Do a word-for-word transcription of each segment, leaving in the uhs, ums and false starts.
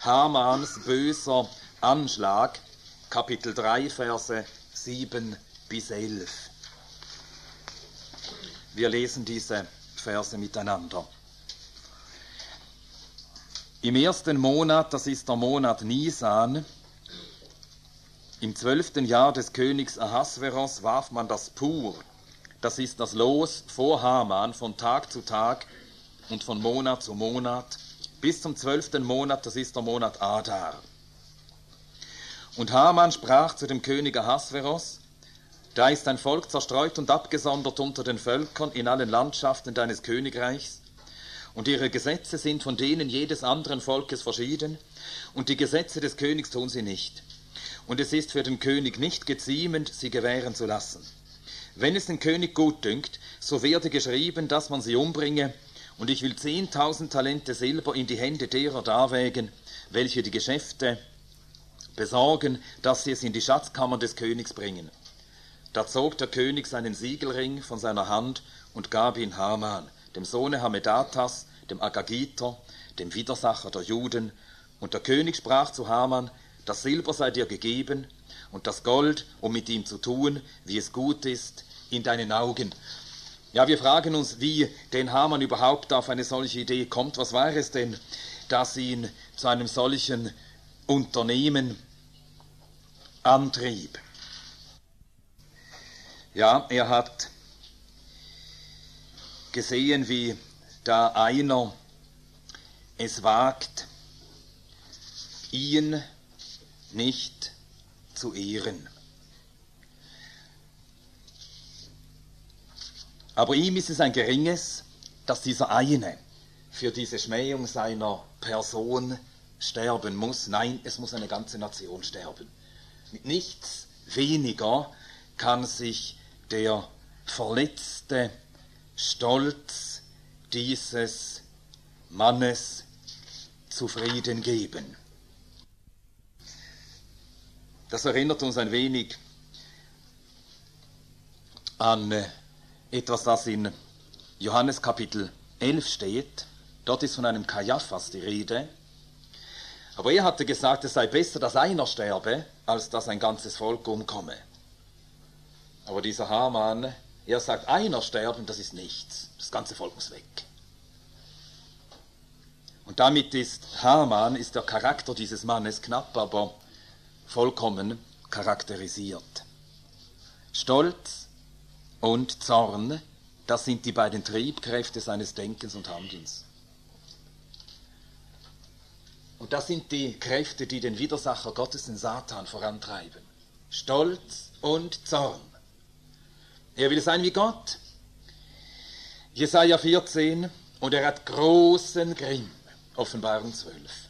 Hamans böser Anschlag, Kapitel drei, Verse sieben bis elf. Wir lesen diese Verse miteinander. Im ersten Monat, das ist der Monat Nisan, im zwölften Jahr des Königs Ahasveros warf man das Pur, das ist das Los, vor Haman von Tag zu Tag und von Monat zu Monat, bis zum zwölften Monat, das ist der Monat Adar. Und Haman sprach zu dem König Ahasveros: Da ist ein Volk zerstreut und abgesondert unter den Völkern in allen Landschaften deines Königreichs, und ihre Gesetze sind von denen jedes anderen Volkes verschieden, und die Gesetze des Königs tun sie nicht. Und es ist für den König nicht geziemend, sie gewähren zu lassen. Wenn es den König gut dünkt, so werde geschrieben, dass man sie umbringe, und ich will zehntausend Talente Silber in die Hände derer darwägen, welche die Geschäfte besorgen, dass sie es in die Schatzkammer des Königs bringen. Da zog der König seinen Siegelring von seiner Hand und gab ihn Haman, dem Sohne Hamedatas, dem Agagiter, dem Widersacher der Juden. Und der König sprach zu Haman: Das Silber sei dir gegeben und das Gold, um mit ihm zu tun, wie es gut ist, in deinen Augen. Ja, wir fragen uns, wie denn Haman überhaupt auf eine solche Idee kommt. Was war es denn, das ihn zu einem solchen Unternehmen antrieb? Ja, er hat gesehen, wie da einer es wagt, ihn nicht zu ehren. Aber ihm ist es ein geringes, dass dieser eine für diese Schmähung seiner Person sterben muss. Nein, es muss eine ganze Nation sterben. Mit nichts weniger kann sich der verletzte Stolz dieses Mannes zufrieden geben. Das erinnert uns ein wenig an etwas, das in Johannes Kapitel elf steht. Dort ist von einem Kajaphas die Rede. Aber er hatte gesagt, es sei besser, dass einer sterbe, als dass ein ganzes Volk umkomme. Aber dieser Haman, er sagt, einer sterben, das ist nichts. Das ganze Volk muss weg. Und damit ist Haman, ist der Charakter dieses Mannes knapp, aber vollkommen charakterisiert. Stolz und Zorn, das sind die beiden Triebkräfte seines Denkens und Handelns. Und das sind die Kräfte, die den Widersacher Gottes, den Satan, vorantreiben. Stolz und Zorn. Er will sein wie Gott. Jesaja vierzehn, und er hat großen Grimm. Offenbarung zwölf.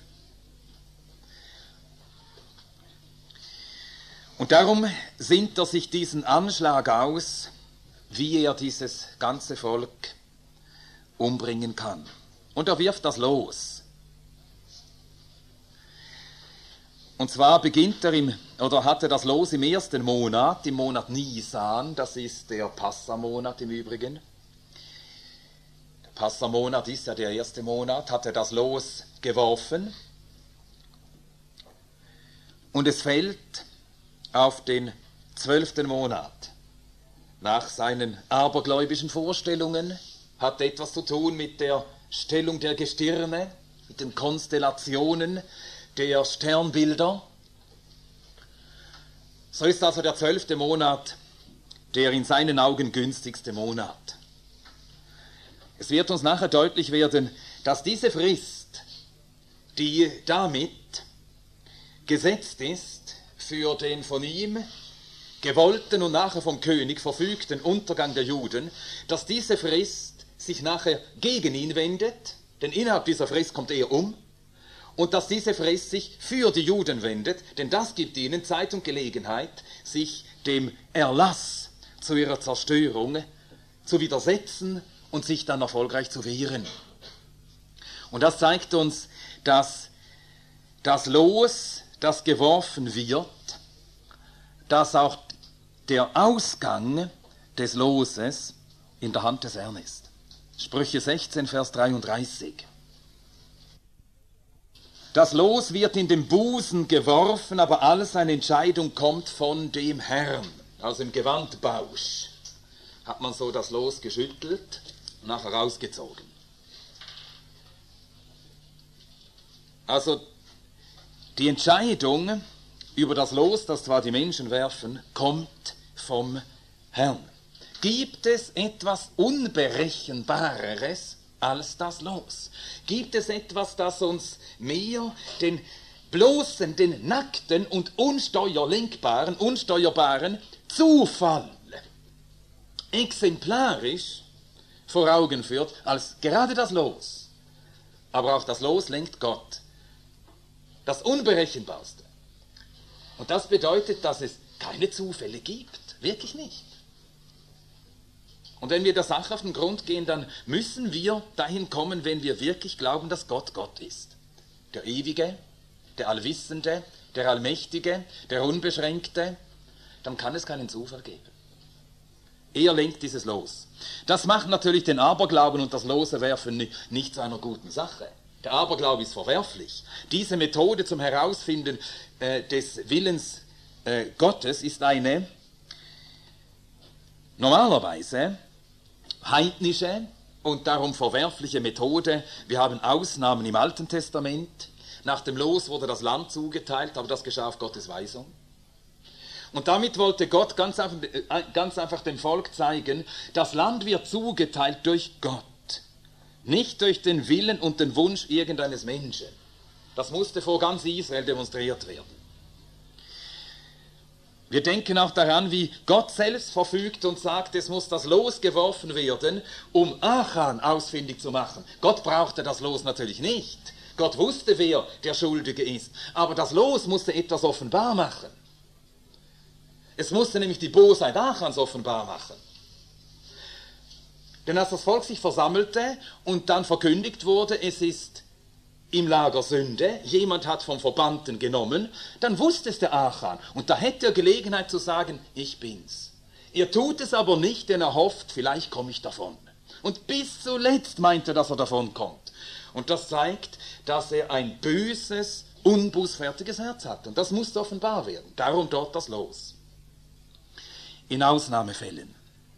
Und darum sinnt er sich diesen Anschlag aus, wie er dieses ganze Volk umbringen kann. Und er wirft das los. Und zwar beginnt er im, oder hat er das Los im ersten Monat, im Monat Nisan, das ist der Passamonat im Übrigen. Der Passamonat ist ja der erste Monat, hat er das Los geworfen. Und es fällt auf den zwölften Monat. Nach seinen abergläubischen Vorstellungen hat etwas zu tun mit der Stellung der Gestirne, mit den Konstellationen der Sternbilder. So ist also der zwölfte Monat der in seinen Augen günstigste Monat. Es wird uns nachher deutlich werden, dass diese Frist, die damit gesetzt ist für den von ihm gewollten und nachher vom König verfügten Untergang der Juden, dass diese Frist sich nachher gegen ihn wendet, denn innerhalb dieser Frist kommt er um, und dass diese Frist sich für die Juden wendet, denn das gibt ihnen Zeit und Gelegenheit, sich dem Erlass zu ihrer Zerstörung zu widersetzen und sich dann erfolgreich zu wehren. Und das zeigt uns, dass das Los, das geworfen wird, dass auch der Ausgang des Loses in der Hand des Herrn ist. Sprüche sechzehn, Vers dreiunddreißig. Das Los wird in den Busen geworfen, aber alles eine Entscheidung kommt von dem Herrn. Also im Gewandbausch hat man so das Los geschüttelt und nachher rausgezogen. Also die Entscheidung über das Los, das zwar die Menschen werfen, kommt vom Herrn. Gibt es etwas Unberechenbareres als das Los? Gibt es etwas, das uns mehr den bloßen, den nackten und unsteuerlenkbaren, unsteuerbaren Zufall exemplarisch vor Augen führt, als gerade das Los? Aber auch das Los lenkt Gott. Das Unberechenbarste. Und das bedeutet, dass es keine Zufälle gibt. Wirklich nicht. Und wenn wir der Sache auf den Grund gehen, dann müssen wir dahin kommen, wenn wir wirklich glauben, dass Gott Gott ist. Der Ewige, der Allwissende, der Allmächtige, der Unbeschränkte. Dann kann es keinen Zufall geben. Er lenkt dieses Los. Das macht natürlich den Aberglauben und das Losewerfen nicht zu einer guten Sache. Der Aberglaube ist verwerflich. Diese Methode zum Herausfinden äh, des Willens äh, Gottes ist eine normalerweise heidnische und darum verwerfliche Methode. Wir haben Ausnahmen im Alten Testament. Nach dem Los wurde das Land zugeteilt, aber das geschah auf Gottes Weisung. Und damit wollte Gott ganz einfach, äh, ganz einfach dem Volk zeigen, das Land wird zugeteilt durch Gott. Nicht durch den Willen und den Wunsch irgendeines Menschen. Das musste vor ganz Israel demonstriert werden. Wir denken auch daran, wie Gott selbst verfügt und sagt, es muss das Los geworfen werden, um Achan ausfindig zu machen. Gott brauchte das Los natürlich nicht. Gott wusste, wer der Schuldige ist. Aber das Los musste etwas offenbar machen. Es musste nämlich die Bosheit Achans offenbar machen. Denn als das Volk sich versammelte und dann verkündigt wurde, es ist im Lager Sünde, jemand hat vom Verbannten genommen, dann wusste es der Achan. Und da hätte er Gelegenheit zu sagen, ich bin's. Er tut es aber nicht, denn er hofft, vielleicht komme ich davon. Und bis zuletzt meint er, dass er davon kommt. Und das zeigt, dass er ein böses, unbußfertiges Herz hat. Und das muss offenbar werden. Darum dort das Los. In Ausnahmefällen.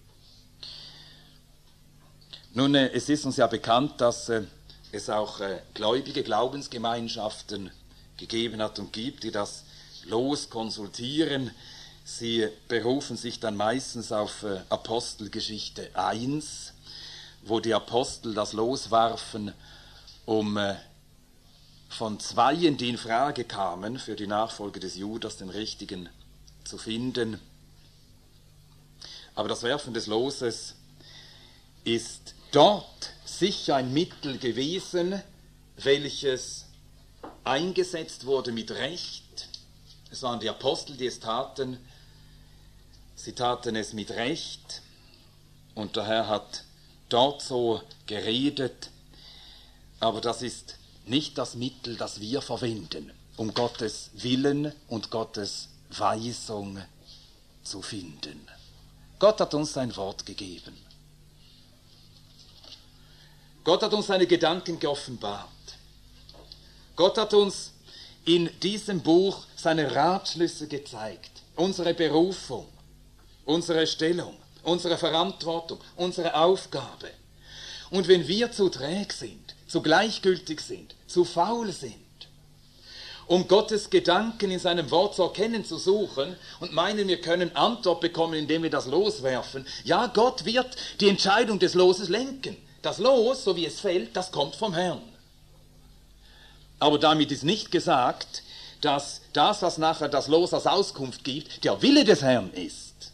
Nun, äh, es ist uns ja bekannt, dass äh, es auch äh, gläubige Glaubensgemeinschaften gegeben hat und gibt, die das Los konsultieren. Sie berufen sich dann meistens auf äh, Apostelgeschichte eins, wo die Apostel das Los warfen, um äh, von Zweien, die in Frage kamen, für die Nachfolge des Judas den richtigen zu finden. Aber das Werfen des Loses ist dort sicher ein Mittel gewesen, welches eingesetzt wurde mit Recht. Es waren die Apostel, die es taten. Sie taten es mit Recht. Und der Herr hat dort so geredet. Aber das ist nicht das Mittel, das wir verwenden, um Gottes Willen und Gottes Weisung zu finden. Gott hat uns sein Wort gegeben. Gott hat uns seine Gedanken geoffenbart. Gott hat uns in diesem Buch seine Ratschlüsse gezeigt, unsere Berufung, unsere Stellung, unsere Verantwortung, unsere Aufgabe. Und wenn wir zu träg sind, zu gleichgültig sind, zu faul sind, um Gottes Gedanken in seinem Wort zu erkennen, zu suchen und meinen, wir können Antwort bekommen, indem wir das Los werfen, ja, Gott wird die Entscheidung des Loses lenken. Das Los, so wie es fällt, das kommt vom Herrn. Aber damit ist nicht gesagt, dass das, was nachher das Los als Auskunft gibt, der Wille des Herrn ist.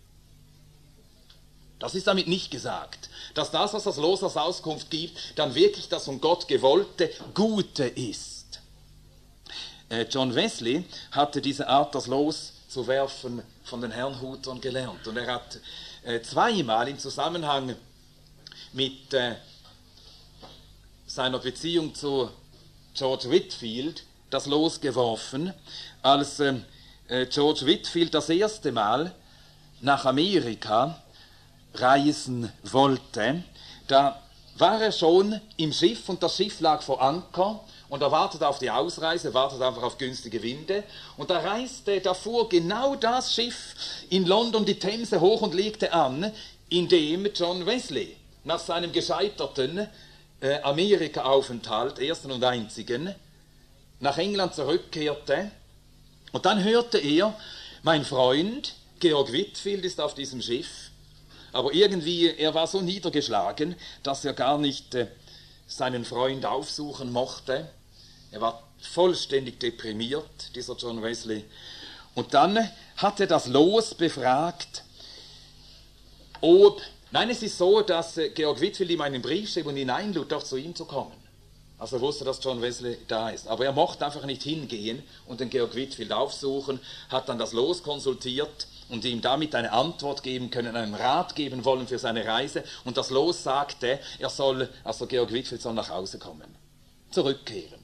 Das ist damit nicht gesagt, dass das, was das Los als Auskunft gibt, dann wirklich das von Gott gewollte Gute ist. Äh, John Wesley hatte diese Art, das Los zu werfen, von den Herrnhutern gelernt. Und er hat äh, zweimal im Zusammenhang mit äh, seiner Beziehung zu George Whitefield das Los geworfen, als äh, George Whitefield das erste Mal nach Amerika reisen wollte. Da war er schon im Schiff und das Schiff lag vor Anker und er wartet auf die Ausreise, wartet einfach auf günstige Winde. Und da reiste, da fuhr genau das Schiff in London die Themse hoch und legte an, in dem John Wesley nach seinem gescheiterten äh, Amerika-Aufenthalt, ersten und einzigen, nach England zurückkehrte. Und dann hörte er, mein Freund Georg Whitefield ist auf diesem Schiff, aber irgendwie, er war so niedergeschlagen, dass er gar nicht äh, seinen Freund aufsuchen mochte. Er war vollständig deprimiert, dieser John Wesley. Und dann hat er das Los befragt, ob... Nein, es ist so, dass äh, Georg Whitefield ihm einen Brief schrieb und ihn einlud, doch zu ihm zu kommen. Also er wusste, dass John Wesley da ist. Aber er mochte einfach nicht hingehen und den Georg Whitefield aufsuchen, hat dann das Los konsultiert und ihm damit eine Antwort geben können, einen Rat geben wollen für seine Reise. Und das Los sagte, er soll, also Georg Whitefield soll nach Hause kommen, zurückkehren.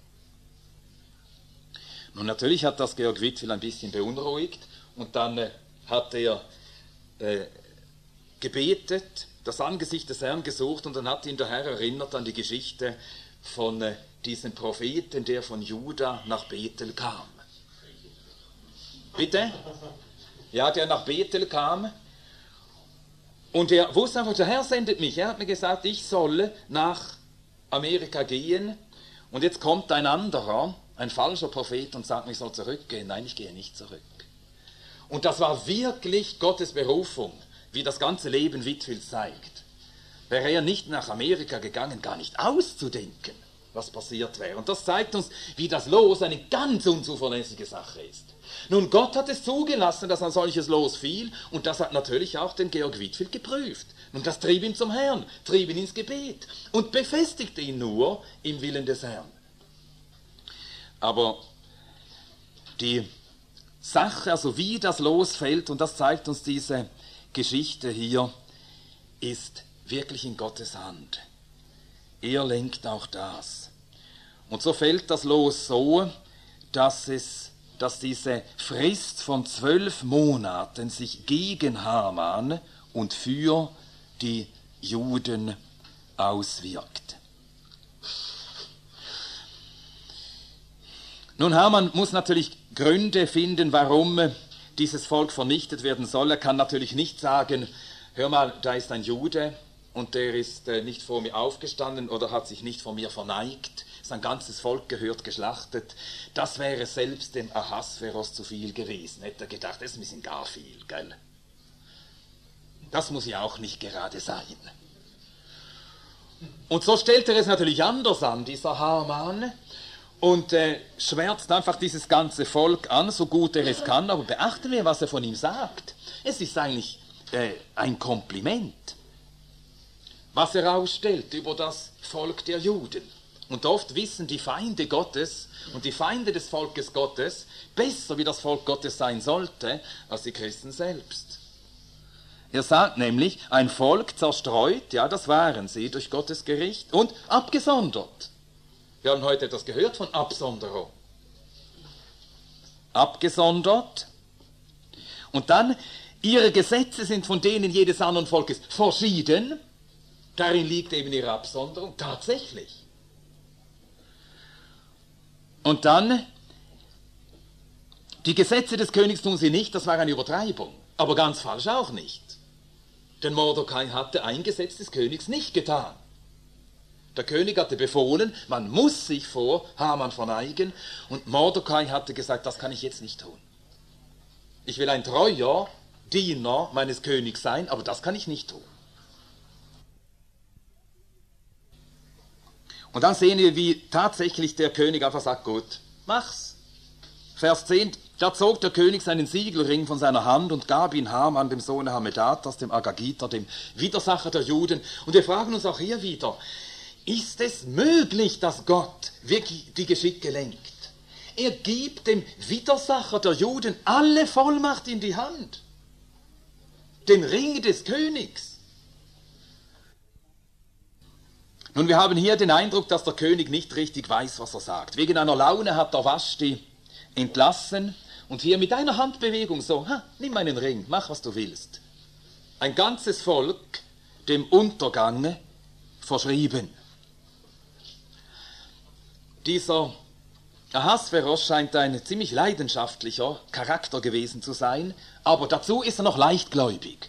Nun natürlich hat das Georg Whitefield ein bisschen beunruhigt und dann äh, hat er äh, gebetet, das Angesicht des Herrn gesucht und dann hat ihn der Herr erinnert an die Geschichte von äh, diesem Propheten, der von Juda nach Bethel kam. Bitte? Ja, der nach Bethel kam und er wusste einfach, der Herr sendet mich. Er hat mir gesagt, ich soll nach Amerika gehen und jetzt kommt ein anderer, ein falscher Prophet und sagt mir, ich soll zurückgehen. Nein, ich gehe nicht zurück. Und das war wirklich Gottes Berufung, wie das ganze Leben Whitefield zeigt. Wäre er nicht nach Amerika gegangen, gar nicht auszudenken, was passiert wäre. Und das zeigt uns, wie das Los eine ganz unzuverlässige Sache ist. Nun, Gott hat es zugelassen, dass ein solches Los fiel, und das hat natürlich auch den Georg Whitefield geprüft. Und das trieb ihn zum Herrn, trieb ihn ins Gebet und befestigte ihn nur im Willen des Herrn. Aber die Sache, also wie das Los fällt, und das zeigt uns diese Geschichte hier, ist wirklich in Gottes Hand. Er lenkt auch das. Und so fällt das Los so, dass, es, dass diese Frist von zwölf Monaten sich gegen Haman und für die Juden auswirkt. Nun, Haman muss natürlich Gründe finden, warum dieses Volk vernichtet werden soll. Er kann natürlich nicht sagen, hör mal, da ist ein Jude und der ist äh, nicht vor mir aufgestanden oder hat sich nicht vor mir verneigt. Sein ganzes Volk gehört geschlachtet. Das wäre selbst dem Ahasveros zu viel gewesen. Hätte er gedacht, das ist ein bisschen gar viel, gell? Das muss ja auch nicht gerade sein. Und so stellt er es natürlich anders an, dieser Haman, und äh, schwärzt einfach dieses ganze Volk an, so gut er es kann. Aber beachten wir, was er von ihm sagt. Es ist eigentlich äh, ein Kompliment, was er ausstellt über das Volk der Juden. Und oft wissen die Feinde Gottes und die Feinde des Volkes Gottes besser, wie das Volk Gottes sein sollte, als die Christen selbst. Er sagt nämlich, ein Volk zerstreut, ja, das waren sie durch Gottes Gericht, und abgesondert. Wir haben heute etwas gehört von Absonderung. Abgesondert. Und dann, ihre Gesetze sind von denen jedes anderen Volkes verschieden. Darin liegt eben ihre Absonderung, tatsächlich. Und dann, die Gesetze des Königs tun sie nicht, das war eine Übertreibung. Aber ganz falsch auch nicht. Denn Mordecai hatte ein Gesetz des Königs nicht getan. Der König hatte befohlen, man muss sich vor Haman verneigen, und Mordecai hatte gesagt, das kann ich jetzt nicht tun. Ich will ein treuer Diener meines Königs sein, aber das kann ich nicht tun. Und dann sehen wir, wie tatsächlich der König einfach sagt, gut, mach's. Vers zehn, da zog der König seinen Siegelring von seiner Hand und gab ihn Haman, dem Sohne Hammedatas, dem Agagiter, dem Widersacher der Juden. Und wir fragen uns auch hier wieder, ist es möglich, dass Gott wirklich die Geschicke lenkt? Er gibt dem Widersacher der Juden alle Vollmacht in die Hand. Den Ring des Königs. Nun, wir haben hier den Eindruck, dass der König nicht richtig weiß, was er sagt. Wegen einer Laune hat er Vashti entlassen und hier mit einer Handbewegung so, ha, nimm meinen Ring, mach, was du willst. Ein ganzes Volk dem Untergang verschrieben. Dieser Ahasveros scheint ein ziemlich leidenschaftlicher Charakter gewesen zu sein, aber dazu ist er noch leichtgläubig.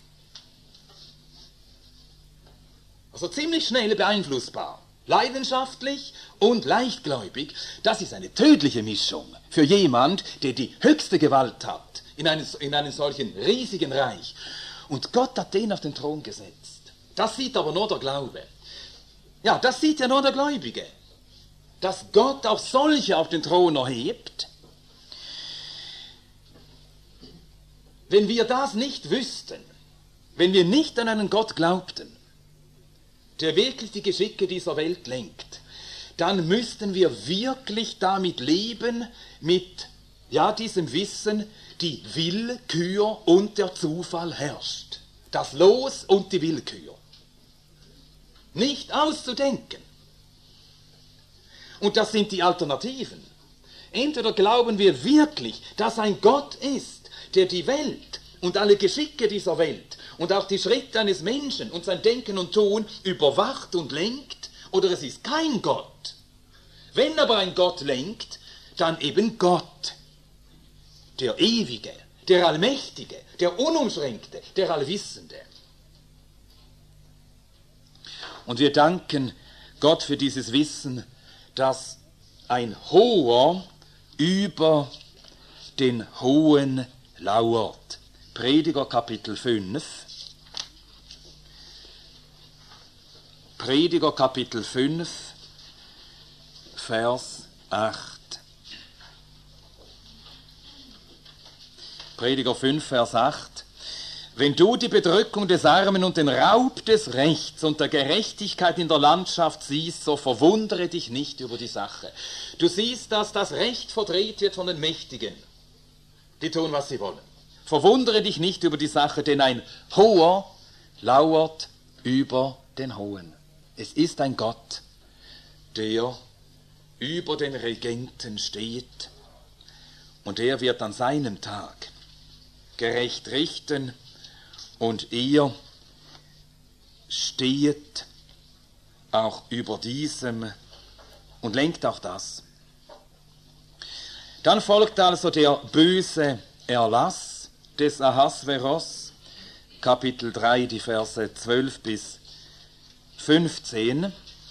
Also ziemlich schnell beeinflussbar. Leidenschaftlich und leichtgläubig, das ist eine tödliche Mischung für jemand, der die höchste Gewalt hat in einem, in einem solchen riesigen Reich. Und Gott hat den auf den Thron gesetzt. Das sieht aber nur der Glaube. Ja, das sieht ja nur der Gläubige. Dass Gott auch solche auf den Thron erhebt. Wenn wir das nicht wüssten, wenn wir nicht an einen Gott glaubten, der wirklich die Geschicke dieser Welt lenkt, dann müssten wir wirklich damit leben, mit ja, diesem Wissen, die Willkür und der Zufall herrscht. Das Los und die Willkür. Nicht auszudenken. Und das sind die Alternativen. Entweder glauben wir wirklich, dass ein Gott ist, der die Welt und alle Geschicke dieser Welt und auch die Schritte eines Menschen und sein Denken und Tun überwacht und lenkt, oder es ist kein Gott. Wenn aber ein Gott lenkt, dann eben Gott, der Ewige, der Allmächtige, der Unumschränkte, der Allwissende. Und wir danken Gott für dieses Wissen, dass ein Hoher über den Hohen lauert. Prediger Kapitel fünf. Prediger Kapitel fünf, Vers acht. Prediger fünf, Vers acht. Wenn du die Bedrückung des Armen und den Raub des Rechts und der Gerechtigkeit in der Landschaft siehst, so verwundere dich nicht über die Sache. Du siehst, dass das Recht verdreht wird von den Mächtigen. Die tun, was sie wollen. Verwundere dich nicht über die Sache, denn ein Hoher lauert über den Hohen. Es ist ein Gott, der über den Regenten steht, und er wird an seinem Tag gerecht richten, und er steht auch über diesem und lenkt auch das. Dann folgt also der böse Erlass des Ahasveros, Kapitel drei, die Verse zwölf bis fünfzehn.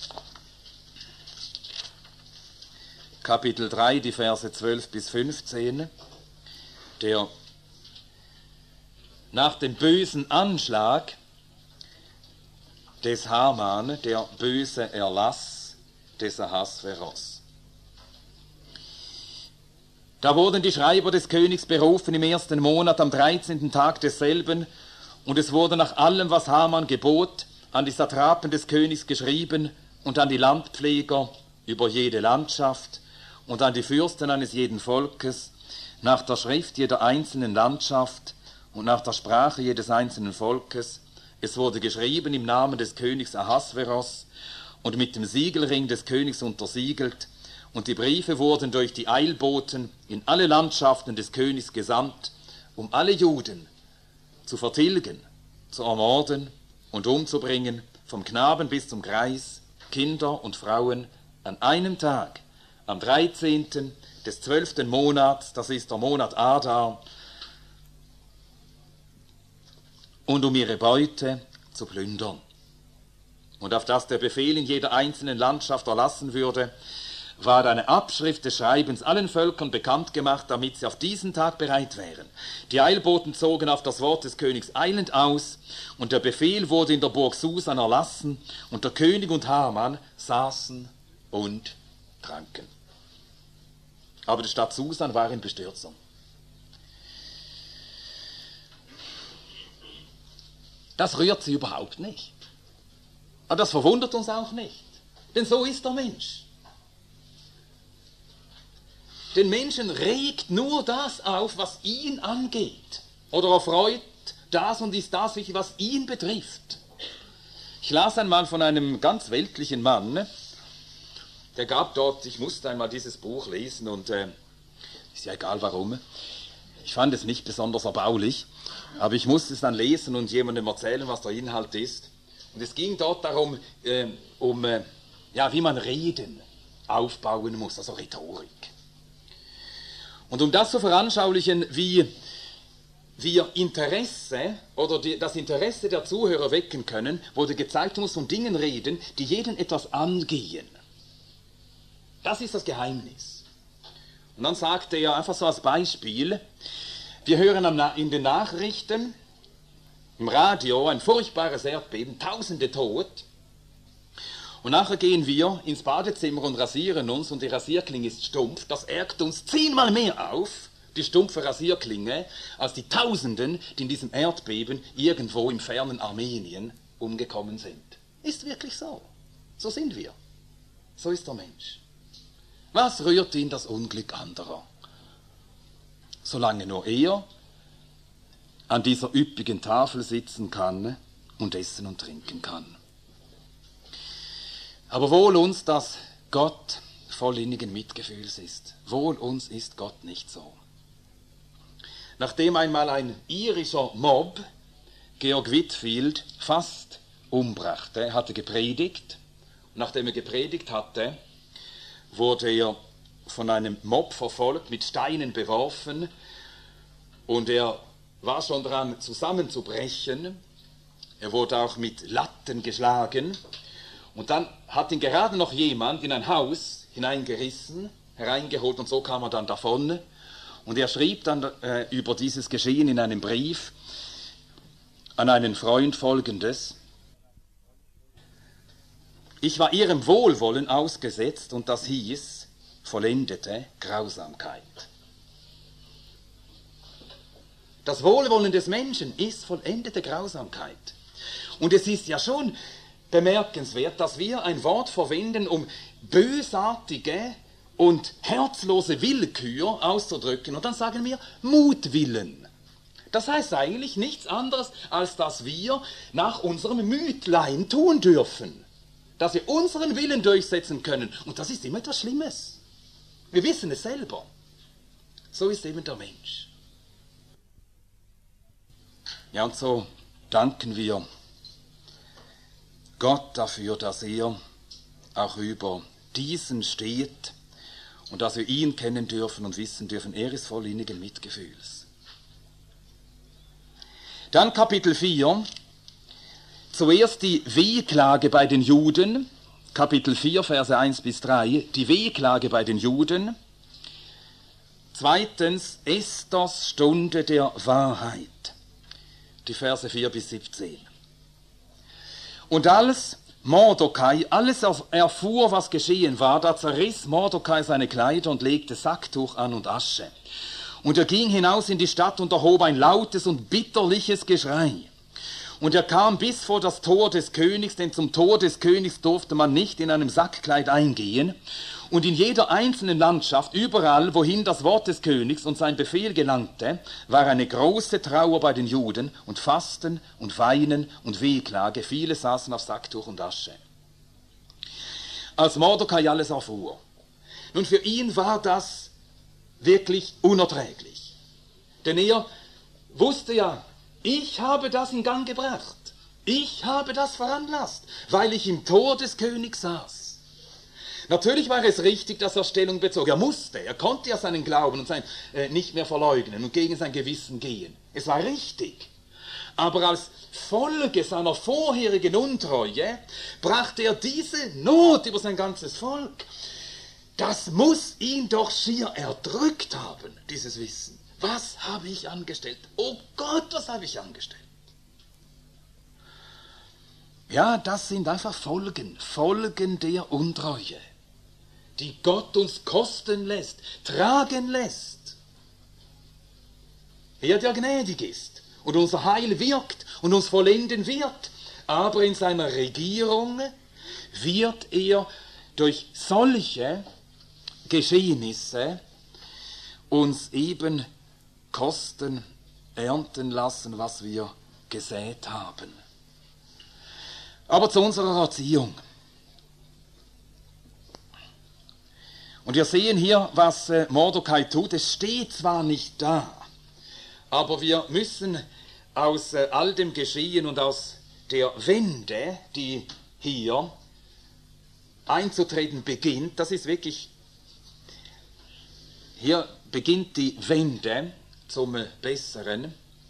Kapitel drei, die Verse zwölf bis fünfzehn. Der nach dem bösen Anschlag des Haman, der böse Erlass des Ahasveros. Da wurden die Schreiber des Königs berufen im ersten Monat, am dreizehnten Tag desselben, und es wurde nach allem, was Haman gebot, an die Satrapen des Königs geschrieben und an die Landpfleger über jede Landschaft und an die Fürsten eines jeden Volkes, nach der Schrift jeder einzelnen Landschaft und nach der Sprache jedes einzelnen Volkes. Es wurde geschrieben im Namen des Königs Ahasveros und mit dem Siegelring des Königs untersiegelt, und die Briefe wurden durch die Eilboten in alle Landschaften des Königs gesandt, um alle Juden zu vertilgen, zu ermorden und umzubringen, vom Knaben bis zum Greis, Kinder und Frauen, an einem Tag, am dreizehnten des zwölften Monats, das ist der Monat Adar, und um ihre Beute zu plündern. Und auf dass der Befehl in jeder einzelnen Landschaft erlassen würde, war eine Abschrift des Schreibens allen Völkern bekannt gemacht, damit sie auf diesen Tag bereit wären. Die Eilboten zogen auf das Wort des Königs eilend aus, und der Befehl wurde in der Burg Susan erlassen, und der König und Haman saßen und tranken. Aber die Stadt Susan war in Bestürzung. Das rührt sie überhaupt nicht. Aber das verwundert uns auch nicht, denn so ist der Mensch. Den Menschen regt nur das auf, was ihn angeht. Oder erfreut das und ist das, was ihn betrifft. Ich las einmal von einem ganz weltlichen Mann, der gab dort, ich musste einmal dieses Buch lesen und äh, ist ja egal warum. Ich fand es nicht besonders erbaulich, aber ich musste es dann lesen und jemandem erzählen, was der Inhalt ist. Und es ging dort darum, äh, um, äh, ja, wie man reden aufbauen muss, also Rhetorik. Und um das zu veranschaulichen, wie wir Interesse oder die, das Interesse der Zuhörer wecken können, wurde gezeigt, du musst von Dingen reden, die jeden etwas angehen. Das ist das Geheimnis. Und dann sagte er einfach so als Beispiel, wir hören in den Nachrichten, im Radio, ein furchtbares Erdbeben, Tausende tot. Und nachher gehen wir ins Badezimmer und rasieren uns und die Rasierklinge ist stumpf. Das ärgert uns zehnmal mehr auf, die stumpfe Rasierklinge, als die Tausenden, die in diesem Erdbeben irgendwo im fernen Armenien umgekommen sind. Ist wirklich so. So sind wir. So ist der Mensch. Was rührt ihn das Unglück anderer? Solange nur er an dieser üppigen Tafel sitzen kann und essen und trinken kann. Aber wohl uns, dass Gott voll innigen Mitgefühls ist. Wohl uns ist Gott nicht so. Nachdem einmal ein irischer Mob Georg Whitefield fast umbrachte, hatte gepredigt. Und nachdem er gepredigt hatte, wurde er von einem Mob verfolgt, mit Steinen beworfen. Und er war schon dran zusammenzubrechen. Er wurde auch mit Latten geschlagen. Und dann hat ihn gerade noch jemand in ein Haus hineingerissen, hereingeholt und so kam er dann davon. Und er schrieb dann äh, über dieses Geschehen in einem Brief an einen Freund Folgendes: Ich war ihrem Wohlwollen ausgesetzt und das hieß vollendete Grausamkeit. Das Wohlwollen des Menschen ist vollendete Grausamkeit. Und es ist ja schon bemerkenswert, dass wir ein Wort verwenden, um bösartige und herzlose Willkür auszudrücken. Und dann sagen wir Mutwillen. Das heißt eigentlich nichts anderes, als dass wir nach unserem Mütlein tun dürfen. Dass wir unseren Willen durchsetzen können. Und das ist immer etwas Schlimmes. Wir wissen es selber. So ist eben der Mensch. Ja, und so danken wir Gott dafür, dass er auch über diesen steht und dass wir ihn kennen dürfen und wissen dürfen, er ist voll innigen Mitgefühls. Dann Kapitel vier, zuerst die Wehklage bei den Juden, Kapitel vier, Verse eins bis drei, die Wehklage bei den Juden. Zweitens, Esthers Stunde der Wahrheit, die Verse vier bis siebzehn. Und als Mordekai alles erfuhr, was geschehen war, da zerriss Mordekai seine Kleider und legte Sacktuch an und Asche. Und er ging hinaus in die Stadt und erhob ein lautes und bitterliches Geschrei. Und er kam bis vor das Tor des Königs, denn zum Tor des Königs durfte man nicht in einem Sackkleid eingehen. Und in jeder einzelnen Landschaft, überall, wohin das Wort des Königs und sein Befehl gelangte, war eine große Trauer bei den Juden und Fasten und Weinen und Wehklage. Viele saßen auf Sacktuch und Asche. Als Mordekai alles erfuhr. Nun, für ihn war das wirklich unerträglich. Denn er wusste ja, ich habe das in Gang gebracht. Ich habe das veranlasst, weil ich im Tor des Königs saß. Natürlich war es richtig, dass er Stellung bezog. Er musste, er konnte ja seinen Glauben und sein äh, nicht mehr verleugnen und gegen sein Gewissen gehen. Es war richtig. Aber als Folge seiner vorherigen Untreue brachte er diese Not über sein ganzes Volk. Das muss ihn doch schier erdrückt haben, dieses Wissen. Was habe ich angestellt? Oh Gott, was habe ich angestellt? Ja, das sind einfach Folgen, Folgen der Untreue, die Gott uns kosten lässt, tragen lässt. Er, der gnädig ist und unser Heil wirkt und uns vollenden wird, aber in seiner Regierung wird er durch solche Geschehnisse uns eben kosten, ernten lassen, was wir gesät haben. Aber zu unserer Erziehung. Und wir sehen hier, was äh, Mordekai tut. Es steht zwar nicht da, aber wir müssen aus äh, all dem Geschehen und aus der Wende, die hier einzutreten beginnt, das ist wirklich, hier beginnt die Wende zum Besseren.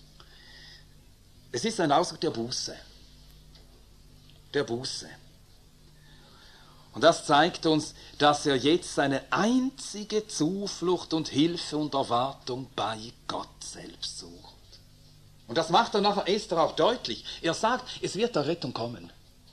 Es ist ein Ausdruck der Buße. Der Buße. Und das zeigt uns, dass er jetzt seine einzige Zuflucht und Hilfe und Erwartung bei Gott selbst sucht. Und das macht er nachher Esther auch deutlich. Er sagt, es wird der Rettung kommen.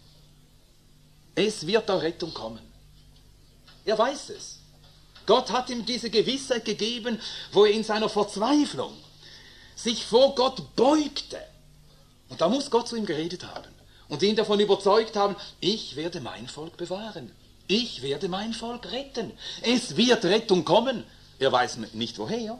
Es wird der Rettung kommen. Er weiß es. Gott hat ihm diese Gewissheit gegeben, wo er in seiner Verzweiflung sich vor Gott beugte. Und da muss Gott zu ihm geredet haben und ihn davon überzeugt haben, ich werde mein Volk bewahren. Ich werde mein Volk retten. Es wird Rettung kommen. Er weiß nicht woher.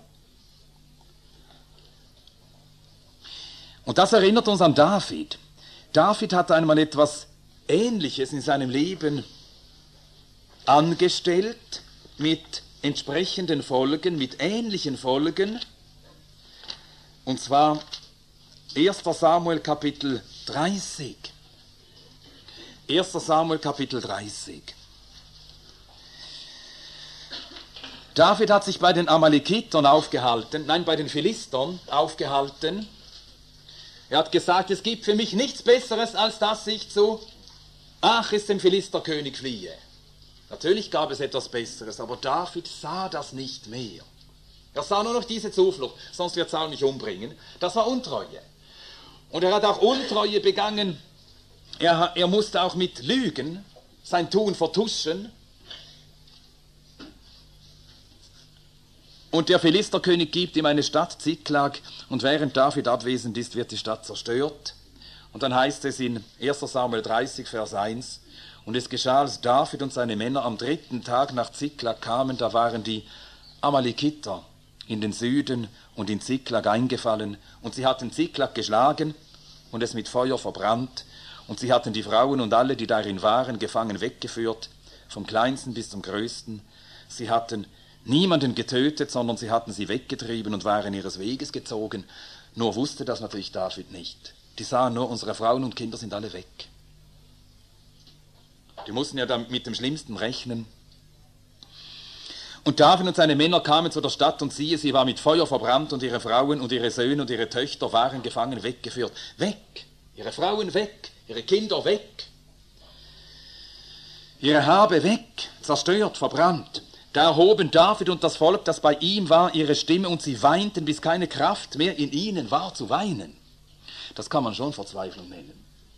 Und das erinnert uns an David. David hat einmal etwas Ähnliches in seinem Leben angestellt, mit entsprechenden Folgen, mit ähnlichen Folgen. Und zwar erster Samuel Kapitel dreißig. erster Samuel Kapitel dreißig. David hat sich bei den Amalekitern aufgehalten, nein, bei den Philistern aufgehalten. Er hat gesagt, es gibt für mich nichts Besseres, als dass ich zu Achis, dem Philisterkönig, fliehe. Natürlich gab es etwas Besseres, aber David sah das nicht mehr. Er sah nur noch diese Zuflucht, sonst wird Saul mich umbringen. Das war Untreue. Und er hat auch Untreue begangen. Er, er musste auch mit Lügen sein Tun vertuschen. Und der Philisterkönig gibt ihm eine Stadt, Ziklag, und während David abwesend ist, wird die Stadt zerstört. Und dann heißt es in erster Samuel dreißig, Vers eins, und es geschah, als David und seine Männer am dritten Tag nach Ziklag kamen, da waren die Amalekiter in den Süden und in Ziklag eingefallen, und sie hatten Ziklag geschlagen und es mit Feuer verbrannt, und sie hatten die Frauen und alle, die darin waren, gefangen weggeführt, vom kleinsten bis zum größten. Sie hatten niemanden getötet, sondern sie hatten sie weggetrieben und waren ihres Weges gezogen. Nur wusste das natürlich David nicht. Die sahen nur, unsere Frauen und Kinder sind alle weg. Die mussten ja dann mit dem Schlimmsten rechnen. Und David und seine Männer kamen zu der Stadt und siehe, sie war mit Feuer verbrannt und ihre Frauen und ihre Söhne und ihre Töchter waren gefangen weggeführt. Weg! Ihre Frauen weg! Ihre Kinder weg! Ihre Habe weg! Zerstört, verbrannt! Da erhoben David und das Volk, das bei ihm war, ihre Stimme und sie weinten, bis keine Kraft mehr in ihnen war zu weinen. Das kann man schon Verzweiflung nennen.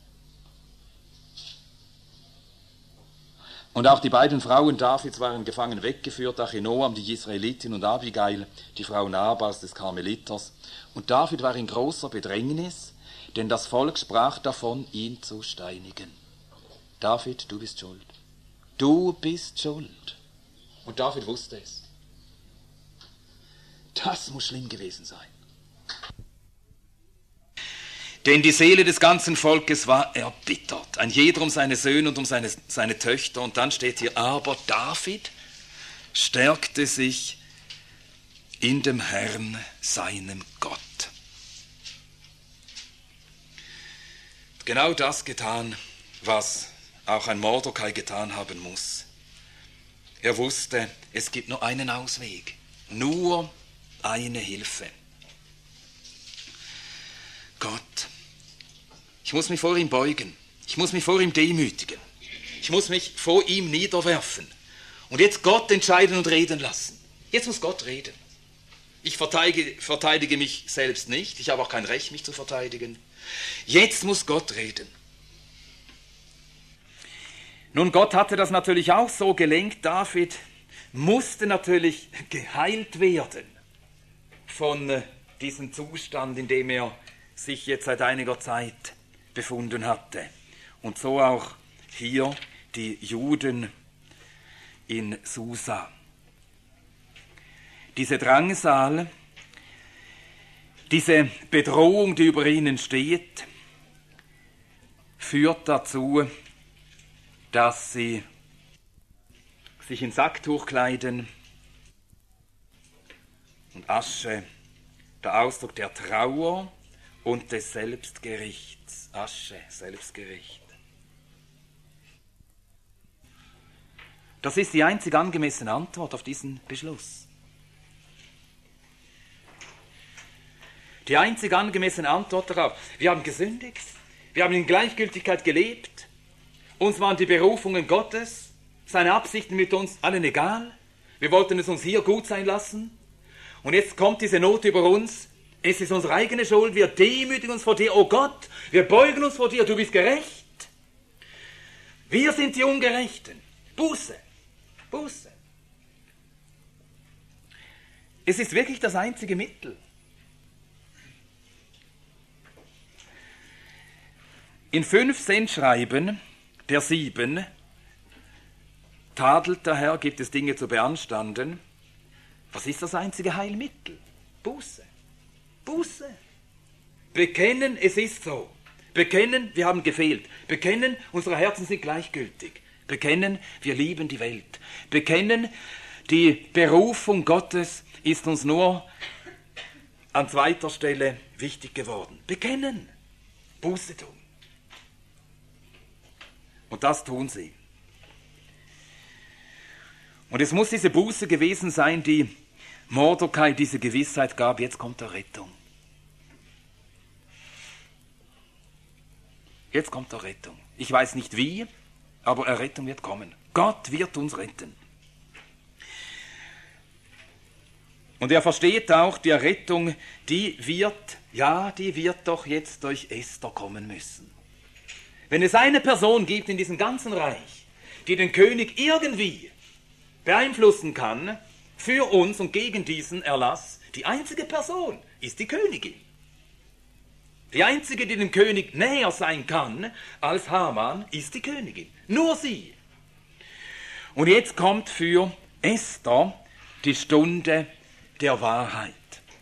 Und auch die beiden Frauen Davids waren gefangen weggeführt, Achinoam, die Israelitin, und Abigail, die Frau Nabals des Karmeliters. Und David war in großer Bedrängnis, denn das Volk sprach davon, ihn zu steinigen. David, du bist schuld. Du bist schuld. Und David wusste es. Das muss schlimm gewesen sein. Denn die Seele des ganzen Volkes war erbittert, ein jeder um seine Söhne und um seine, seine Töchter. Und dann steht hier, aber David stärkte sich in dem Herrn, seinem Gott. Genau das getan, was auch ein Mordecai getan haben muss. Er wusste, es gibt nur einen Ausweg, nur eine Hilfe. Gott, ich muss mich vor ihm beugen, ich muss mich vor ihm demütigen, ich muss mich vor ihm niederwerfen und jetzt Gott entscheiden und reden lassen. Jetzt muss Gott reden. Ich verteidige, verteidige mich selbst nicht, ich habe auch kein Recht, mich zu verteidigen. Jetzt muss Gott reden. Nun, Gott hatte das natürlich auch so gelenkt. David musste natürlich geheilt werden von diesem Zustand, in dem er sich jetzt seit einiger Zeit befunden hatte. Und so auch hier die Juden in Susa. Diese Drangsal, diese Bedrohung, die über ihnen steht, führt dazu, dass sie sich in Sacktuch kleiden und Asche, der Ausdruck der Trauer und des Selbstgerichts. Asche, Selbstgericht. Das ist die einzig angemessene Antwort auf diesen Beschluss. Die einzig angemessene Antwort darauf. Wir haben gesündigt, wir haben in Gleichgültigkeit gelebt, uns waren die Berufungen Gottes, seine Absichten mit uns allen egal, wir wollten es uns hier gut sein lassen und jetzt kommt diese Not über uns. Es ist unsere eigene Schuld, wir demütigen uns vor dir, oh Gott, wir beugen uns vor dir, du bist gerecht. Wir sind die Ungerechten. Buße, Buße. Es ist wirklich das einzige Mittel. In fünf Sendschreiben der sieben tadelt der Herr, gibt es Dinge zu beanstanden. Was ist das einzige Heilmittel? Buße. Buße. Bekennen, es ist so. Bekennen, wir haben gefehlt. Bekennen, unsere Herzen sind gleichgültig. Bekennen, wir lieben die Welt. Bekennen, die Berufung Gottes ist uns nur an zweiter Stelle wichtig geworden. Bekennen, Buße tun. Und das tun sie. Und es muss diese Buße gewesen sein, die Mordekai diese Gewissheit gab, jetzt kommt der Rettung. Jetzt kommt der Rettung. Ich weiß nicht wie, aber Errettung wird kommen. Gott wird uns retten. Und er versteht auch, die Errettung, die wird, ja, die wird doch jetzt durch Esther kommen müssen. Wenn es eine Person gibt in diesem ganzen Reich, die den König irgendwie beeinflussen kann, für uns und gegen diesen Erlass, die einzige Person ist die Königin. Die einzige, die dem König näher sein kann als Haman, ist die Königin. Nur sie. Und jetzt kommt für Esther die Stunde der Wahrheit.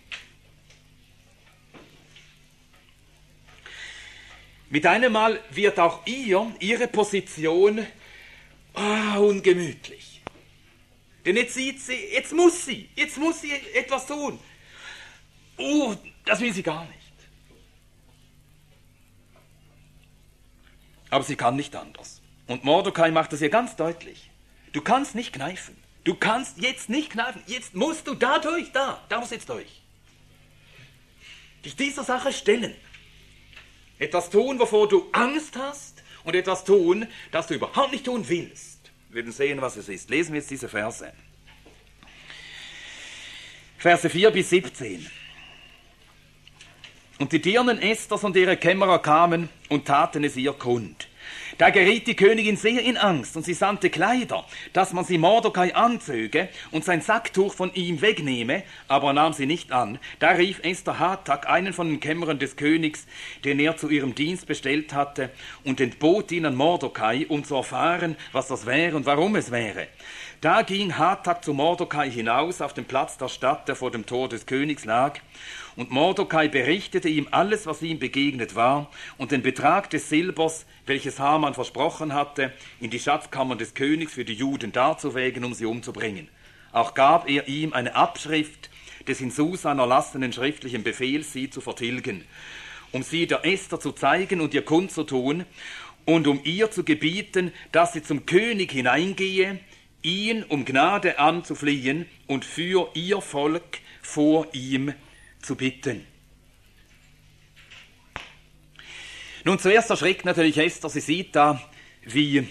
Mit einem Mal wird auch ihr, ihre Position oh, ungemütlich. Denn jetzt sieht sie, jetzt muss sie, jetzt muss sie etwas tun. Oh, das will sie gar nicht. Aber sie kann nicht anders. Und Mordekai macht es ihr ganz deutlich. Du kannst nicht kneifen. Du kannst jetzt nicht kneifen. Jetzt musst du da durch, da, da musst du jetzt durch. Dich dieser Sache stellen. Etwas tun, wovor du Angst hast und etwas tun, das du überhaupt nicht tun willst. Wir werden sehen, was es ist. Lesen wir jetzt diese Verse. Verse vier bis siebzehn. Und die Dirnen Esthers und ihre Kämmerer kamen und taten es ihr kund. Da geriet die Königin sehr in Angst, und sie sandte Kleider, dass man sie Mordekai anzöge und sein Sacktuch von ihm wegnehme, aber er nahm sie nicht an. Da rief Esther Hatak, einen von den Kämmerern des Königs, den er zu ihrem Dienst bestellt hatte, und entbot ihn an Mordekai, um zu erfahren, was das wäre und warum es wäre. Da ging Hatak zu Mordekai hinaus auf den Platz der Stadt, der vor dem Tor des Königs lag, und Mordekai berichtete ihm alles, was ihm begegnet war, und den Betrag des Silbers, welches Haman versprochen hatte, in die Schatzkammern des Königs für die Juden darzuwägen, um sie umzubringen. Auch gab er ihm eine Abschrift des in Susan erlassenen schriftlichen Befehls, sie zu vertilgen, um sie der Esther zu zeigen und ihr kundzutun, und um ihr zu gebieten, dass sie zum König hineingehe, ihn um Gnade anzuflehen und für ihr Volk vor ihm zu bitten. Nun, zuerst erschreckt natürlich Esther, sie sieht da, wie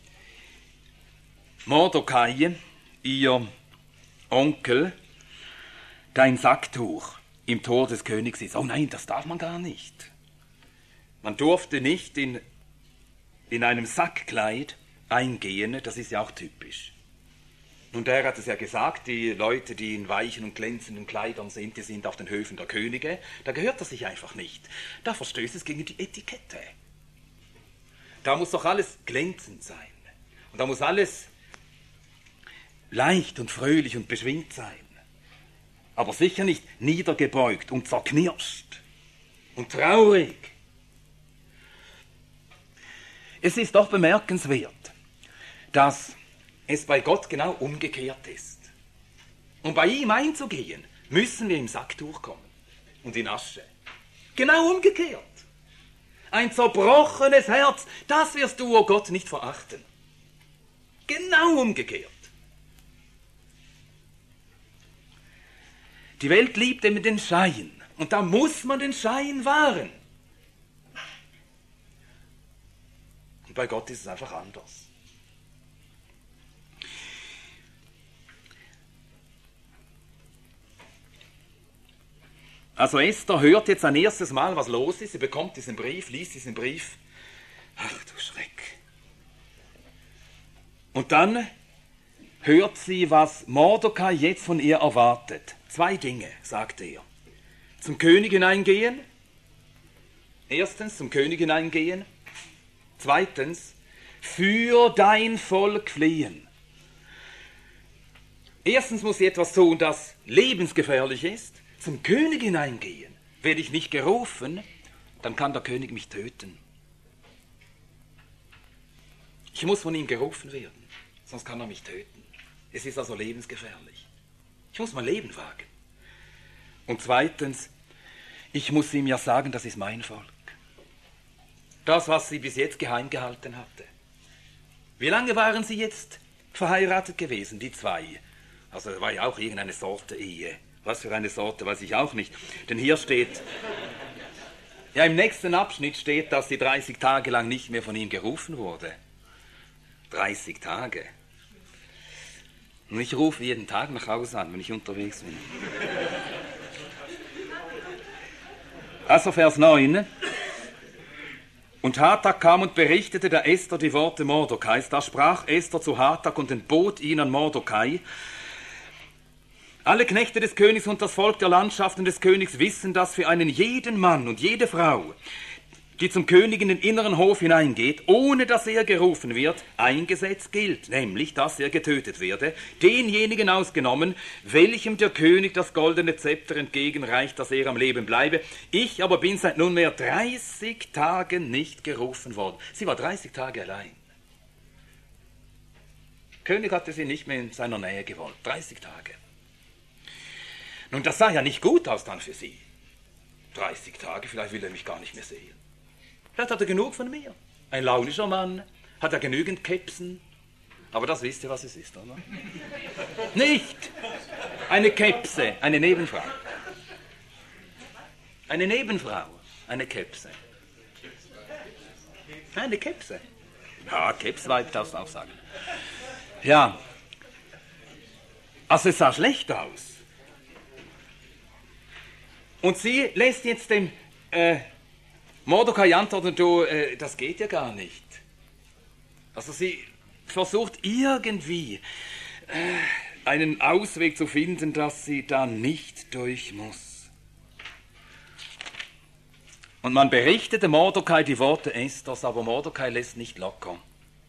Mordekai, ihr Onkel, da ein Sacktuch im Tor des Königs ist. Oh nein, das darf man gar nicht. Man durfte nicht in, in einem Sackkleid eingehen, das ist ja auch typisch. Nun, der hat es ja gesagt, die Leute, die in weichen und glänzenden Kleidern sind, die sind auf den Höfen der Könige. Da gehört er sich einfach nicht. Da verstößt es gegen die Etikette. Da muss doch alles glänzend sein. Und da muss alles leicht und fröhlich und beschwingt sein. Aber sicher nicht niedergebeugt und zerknirscht und traurig. Es ist doch bemerkenswert, dass es bei Gott genau umgekehrt ist. Um bei ihm einzugehen, müssen wir im Sacktuch kommen und in Asche. Genau umgekehrt. Ein zerbrochenes Herz, das wirst du, o oh Gott, nicht verachten. Genau umgekehrt. Die Welt liebt immer den Schein. Und da muss man den Schein wahren. Und bei Gott ist es einfach anders. Also Esther hört jetzt ein erstes Mal, was los ist. Sie bekommt diesen Brief, liest diesen Brief. Ach du Schreck. Und dann hört sie, was Mordecai jetzt von ihr erwartet. Zwei Dinge, sagt er. Zum König hineingehen. Erstens, zum König hineingehen. Zweitens, für dein Volk fliehen. Erstens muss sie etwas tun, das lebensgefährlich ist. Zum König hineingehen. Werde ich nicht gerufen, dann kann der König mich töten. Ich muss von ihm gerufen werden, sonst kann er mich töten. Es ist also lebensgefährlich. Ich muss mein Leben wagen. Und zweitens, ich muss ihm ja sagen, das ist mein Volk. Das, was sie bis jetzt geheim gehalten hatte. Wie lange waren sie jetzt verheiratet gewesen, die zwei? Also da war ja auch irgendeine Sorte Ehe. Was für eine Sorte, weiß ich auch nicht. Denn hier steht, ja im nächsten Abschnitt steht, dass sie dreißig Tage lang nicht mehr von ihm gerufen wurde. dreißig Tage. Und ich rufe jeden Tag nach Hause an, wenn ich unterwegs bin. Also Vers neun. Und Hathak kam und berichtete der Esther die Worte Mordekais. Da sprach Esther zu Hathak und entbot ihn an Mordecai. Alle Knechte des Königs und das Volk der Landschaften des Königs wissen, dass für einen jeden Mann und jede Frau, die zum König in den inneren Hof hineingeht, ohne dass er gerufen wird, ein Gesetz gilt, nämlich, dass er getötet werde, denjenigen ausgenommen, welchem der König das goldene Zepter entgegenreicht, dass er am Leben bleibe. Ich aber bin seit nunmehr dreißig Tagen nicht gerufen worden. Sie war dreißig Tage allein. Der König hatte sie nicht mehr in seiner Nähe gewollt. dreißig Tage. Nun, das sah ja nicht gut aus dann für sie. dreißig Tage, vielleicht will er mich gar nicht mehr sehen. Vielleicht hat er genug von mir. Ein launischer Mann, hat er genügend Kepsen. Aber das wisst ihr, was es ist, oder? Nicht eine Kepse, eine Nebenfrau. Eine Nebenfrau, eine Kepse. Eine Kepse. Ja, Kepsweib darfst du auch sagen. Ja, also es sah schlecht aus. Und sie lässt jetzt dem äh, Mordecai antworten, du, äh, das geht ja gar nicht. Also sie versucht irgendwie äh, einen Ausweg zu finden, dass sie da nicht durch muss. Und man berichtete Mordecai die Worte Esthers, aber Mordecai lässt nicht locker.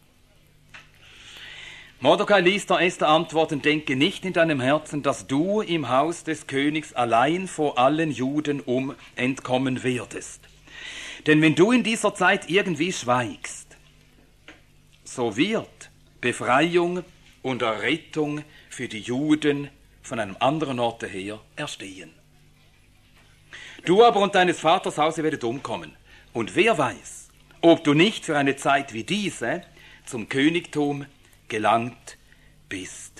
Mordecai ließ der Esther antworten, denke nicht in deinem Herzen, dass du im Haus des Königs allein vor allen Juden um entkommen werdest. Denn wenn du in dieser Zeit irgendwie schweigst, so wird Befreiung und Errettung für die Juden von einem anderen Ort her erstehen. Du aber und deines Vaters Hause werdet umkommen. Und wer weiß, ob du nicht für eine Zeit wie diese zum Königtum gelangt bist.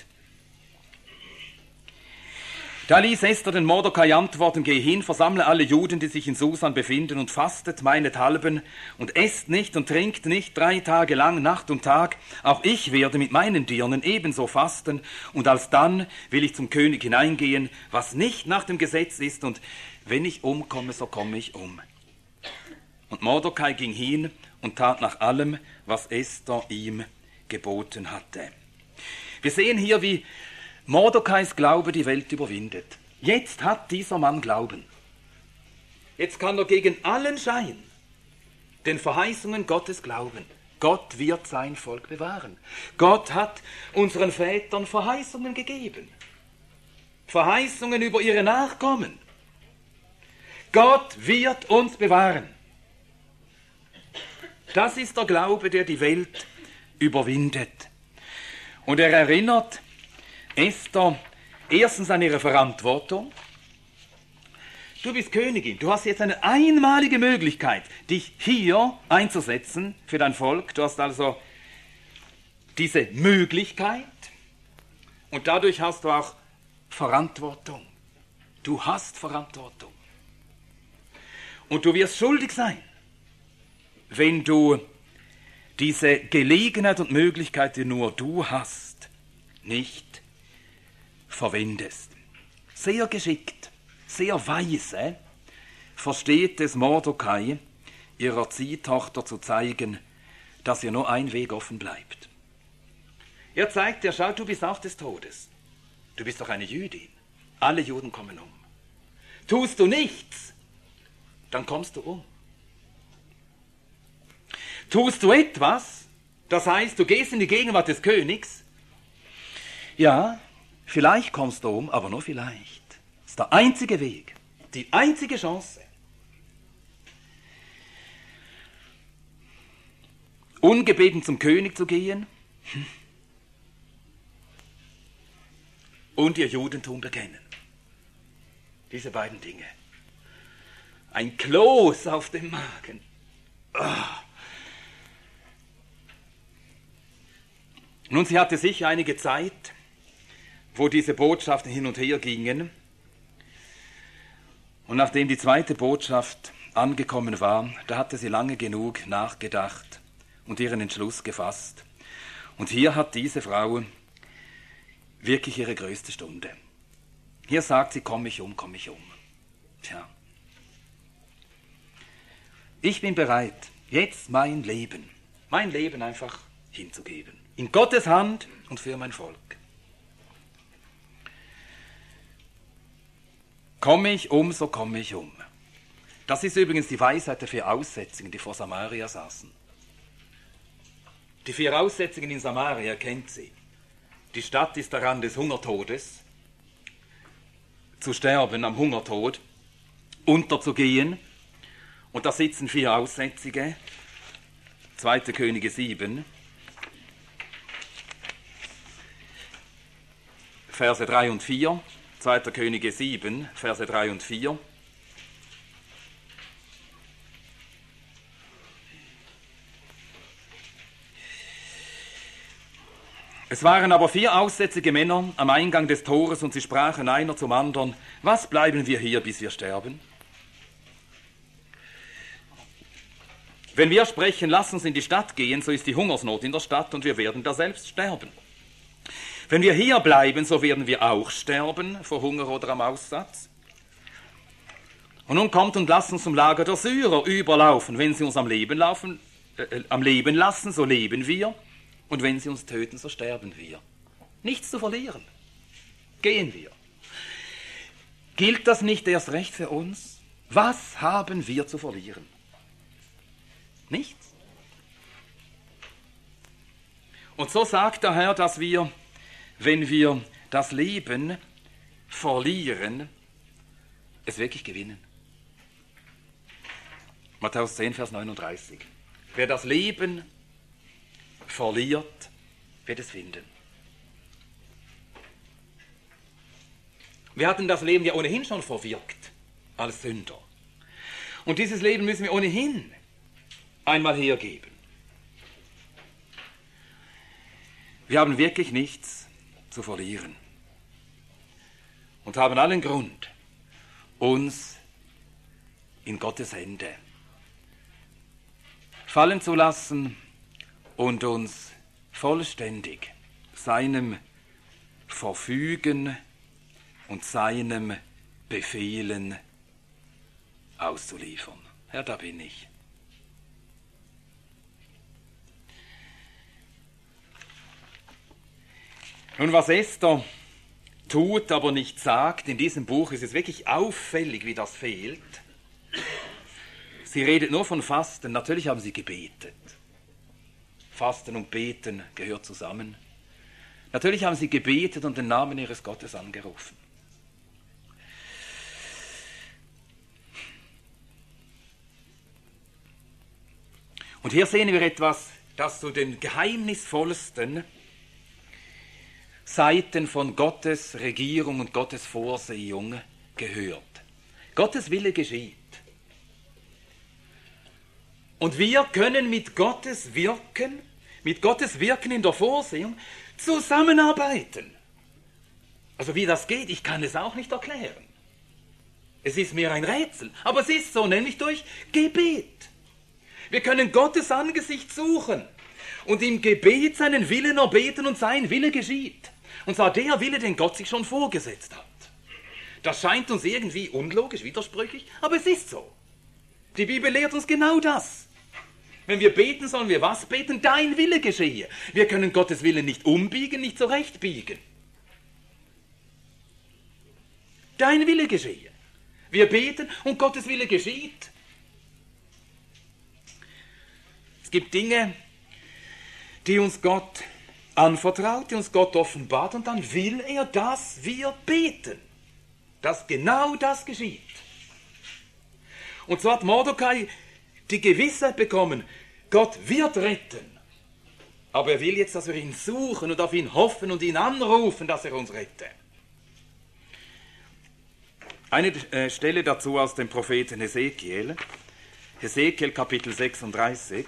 Da ließ Esther den Mordecai antworten, geh hin, versammle alle Juden, die sich in Susan befinden, und fastet meinethalben und esst nicht und trinkt nicht drei Tage lang, Nacht und Tag. Auch ich werde mit meinen Dirnen ebenso fasten, und alsdann will ich zum König hineingehen, was nicht nach dem Gesetz ist, und wenn ich umkomme, so komme ich um. Und Mordecai ging hin und tat nach allem, was Esther ihm geboten hatte. Wir sehen hier, wie Mordecais Glaube die Welt überwindet. Jetzt hat dieser Mann Glauben. Jetzt kann er gegen allen Schein den Verheißungen Gottes glauben. Gott wird sein Volk bewahren. Gott hat unseren Vätern Verheißungen gegeben. Verheißungen über ihre Nachkommen. Gott wird uns bewahren. Das ist der Glaube, der die Welt überwindet. Und er erinnert Esther erstens an ihre Verantwortung. Du bist Königin, du hast jetzt eine einmalige Möglichkeit, dich hier einzusetzen für dein Volk. Du hast also diese Möglichkeit und dadurch hast du auch Verantwortung. Du hast Verantwortung. Und du wirst schuldig sein, wenn du diese Gelegenheit und Möglichkeit, die nur du hast, nicht verwendest. Sehr geschickt, sehr weise versteht es Mordecai, ihrer Ziehtochter zu zeigen, dass ihr nur ein Weg offen bleibt. Er zeigt ihr, schau, du bist auch des Todes. Du bist doch eine Jüdin. Alle Juden kommen um. Tust du nichts, dann kommst du um. Tust du etwas, das heißt, du gehst in die Gegenwart des Königs, ja, vielleicht kommst du um, aber nur vielleicht. Das ist der einzige Weg, die einzige Chance. Ungebeten zum König zu gehen und ihr Judentum bekennen. Diese beiden Dinge. Ein Kloß auf dem Magen. Oh. Nun, sie hatte sicher einige Zeit, wo diese Botschaften hin und her gingen. Und nachdem die zweite Botschaft angekommen war, da hatte sie lange genug nachgedacht und ihren Entschluss gefasst. Und hier hat diese Frau wirklich ihre größte Stunde. Hier sagt sie, komm mich um, komm mich um. Tja. Ich bin bereit, jetzt mein Leben, mein Leben einfach hinzugeben. In Gottes Hand und für mein Volk. Komme ich um, so komme ich um. Das ist übrigens die Weisheit der vier Aussätzigen, die vor Samaria saßen. Die vier Aussätzigen in Samaria kennt sie. Die Stadt ist daran des Hungertodes, zu sterben am Hungertod, unterzugehen. Und da sitzen vier Aussätzige, zweite Könige sieben, Verse drei und vier, zweite Könige sieben, Verse drei und vier. Es waren aber vier aussätzige Männer am Eingang des Tores und sie sprachen einer zum anderen, was bleiben wir hier, bis wir sterben? Wenn wir sprechen, lass uns in die Stadt gehen, so ist die Hungersnot in der Stadt und wir werden da selbst sterben. Wenn wir hier bleiben, so werden wir auch sterben, vor Hunger oder am Aussatz. Und nun kommt und lasst uns zum Lager der Syrer überlaufen. Wenn sie uns am Leben, laufen, äh, am Leben lassen, so leben wir. Und wenn sie uns töten, so sterben wir. Nichts zu verlieren. Gehen wir. Gilt das nicht erst recht für uns? Was haben wir zu verlieren? Nichts. Und so sagt der Herr, dass wir, wenn wir das Leben verlieren, es wirklich gewinnen. Matthäus zehn, Vers neununddreißig. Wer das Leben verliert, wird es finden. Wir hatten das Leben ja ohnehin schon verwirkt als Sünder. Und dieses Leben müssen wir ohnehin einmal hergeben. Wir haben wirklich nichts zu verlieren und haben allen Grund, uns in Gottes Hände fallen zu lassen und uns vollständig seinem Verfügen und seinem Befehlen auszuliefern. Herr, da bin ich. Nun, was Esther tut, aber nicht sagt, in diesem Buch ist es wirklich auffällig, wie das fehlt. Sie redet nur von Fasten. Natürlich haben sie gebetet. Fasten und Beten gehört zusammen. Natürlich haben sie gebetet und den Namen ihres Gottes angerufen. Und hier sehen wir etwas, das zu den geheimnisvollsten Seiten von Gottes Regierung und Gottes Vorsehung gehört. Gottes Wille geschieht. Und wir können mit Gottes Wirken, mit Gottes Wirken in der Vorsehung zusammenarbeiten. Also wie das geht, ich kann es auch nicht erklären. Es ist mir ein Rätsel, aber es ist so, nämlich durch Gebet. Wir können Gottes Angesicht suchen und im Gebet seinen Willen erbeten und sein Wille geschieht. Und zwar der Wille, den Gott sich schon vorgesetzt hat. Das scheint uns irgendwie unlogisch, widersprüchlich, aber es ist so. Die Bibel lehrt uns genau das. Wenn wir beten, sollen wir was beten? Dein Wille geschehe. Wir können Gottes Willen nicht umbiegen, nicht zurechtbiegen. Dein Wille geschehe. Wir beten und Gottes Wille geschieht. Es gibt Dinge, die uns Gott anvertraut, die uns Gott offenbart, und dann will er, dass wir beten. Dass genau das geschieht. Und so hat Mordecai die Gewissheit bekommen, Gott wird retten. Aber er will jetzt, dass wir ihn suchen und auf ihn hoffen und ihn anrufen, dass er uns rette. Eine äh, Stelle dazu aus dem Propheten Hesekiel. Hesekiel Kapitel sechsunddreißig.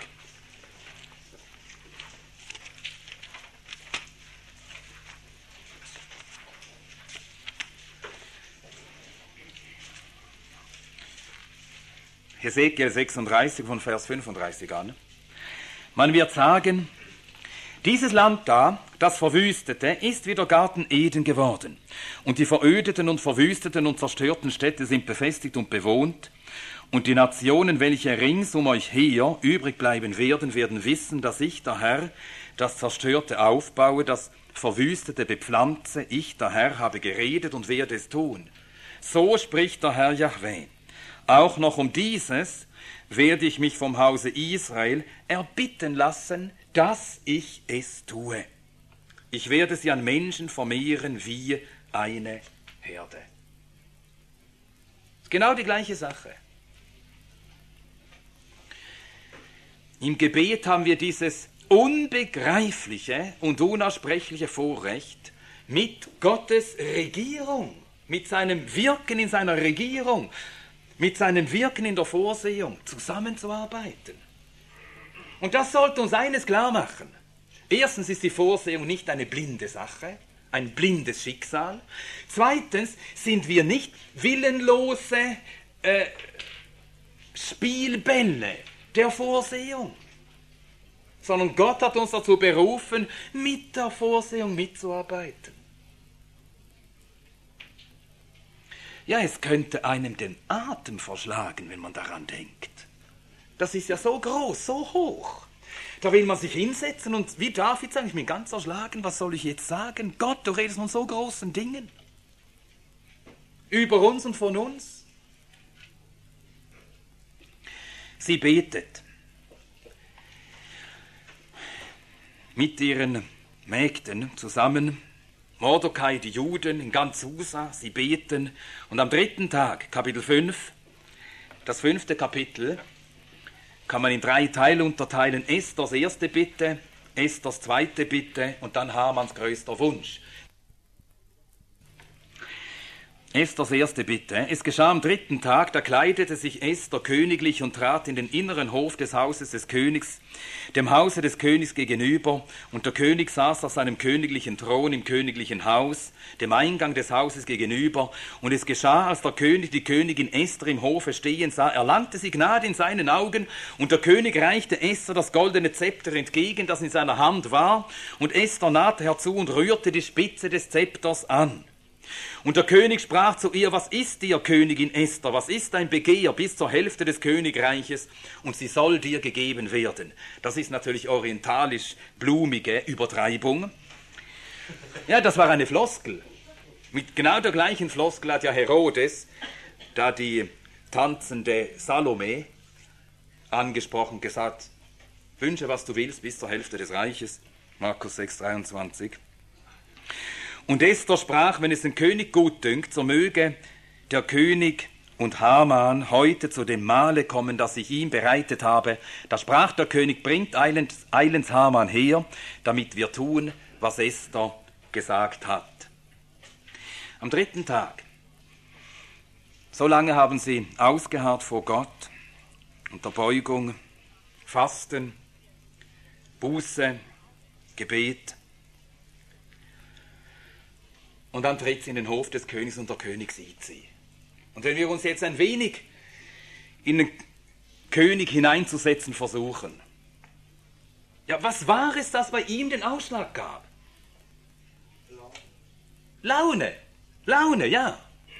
Hesekiel sechsunddreißig von Vers fünfunddreißig an. Man wird sagen, dieses Land da, das Verwüstete, ist wie der Garten Eden geworden. Und die verödeten und verwüsteten und zerstörten Städte sind befestigt und bewohnt. Und die Nationen, welche rings um euch her übrig bleiben werden, werden wissen, dass ich, der Herr, das Zerstörte aufbaue, das Verwüstete bepflanze. Ich, der Herr, habe geredet und werde es tun. So spricht der Herr Jahwe. Auch noch um dieses werde ich mich vom Hause Israel erbitten lassen, dass ich es tue. Ich werde sie an Menschen vermehren wie eine Herde. Genau die gleiche Sache. Im Gebet haben wir dieses unbegreifliche und unaussprechliche Vorrecht, mit Gottes Regierung, mit seinem Wirken in seiner Regierung, mit seinem Wirken in der Vorsehung zusammenzuarbeiten. Und das sollte uns eines klar machen. Erstens ist die Vorsehung nicht eine blinde Sache, ein blindes Schicksal. Zweitens sind wir nicht willenlose äh, Spielbälle der Vorsehung, sondern Gott hat uns dazu berufen, mit der Vorsehung mitzuarbeiten. Ja, es könnte einem den Atem verschlagen, wenn man daran denkt. Das ist ja so groß, so hoch. Da will man sich hinsetzen und wie David sagen, ich bin ganz erschlagen, was soll ich jetzt sagen? Gott, du redest von so großen Dingen. Über uns und von uns. Sie betet mit ihren Mägden zusammen. Mordecai, die Juden in ganz Susa, sie beten. Und am dritten Tag, Kapitel fünf, das fünfte Kapitel, kann man in drei Teile unterteilen. Esthers erste Bitte, Esthers zweite Bitte und dann Hamans größter Wunsch. Esthers erste Bitte. Es geschah am dritten Tag, da kleidete sich Esther königlich und trat in den inneren Hof des Hauses des Königs, dem Hause des Königs gegenüber, und der König saß auf seinem königlichen Thron im königlichen Haus, dem Eingang des Hauses gegenüber, und es geschah, als der König die Königin Esther im Hofe stehen sah, erlangte sie Gnade in seinen Augen, und der König reichte Esther das goldene Zepter entgegen, das in seiner Hand war, und Esther nahte herzu und rührte die Spitze des Zepters an. Und der König sprach zu ihr, was ist dir, Königin Esther, was ist dein Begehr bis zur Hälfte des Königreiches, und sie soll dir gegeben werden. Das ist natürlich orientalisch blumige Übertreibung. Ja, das war eine Floskel. Mit genau der gleichen Floskel hat ja Herodes, da die tanzende Salome angesprochen, gesagt, wünsche, was du willst bis zur Hälfte des Reiches. Markus sechs, dreiundzwanzig. Und Esther sprach, wenn es den König gut dünkt, so möge der König und Haman heute zu dem Mahle kommen, das ich ihm bereitet habe. Da sprach der König, bringt eilends, eilends Haman her, damit wir tun, was Esther gesagt hat. Am dritten Tag, so lange haben sie ausgeharrt vor Gott, unter Beugung, Fasten, Buße, Gebet. Und dann tritt sie in den Hof des Königs und der König sieht sie. Und wenn wir uns jetzt ein wenig in den König hineinzusetzen versuchen, ja, was war es, das bei ihm den Ausschlag gab? Laune. Laune, ja.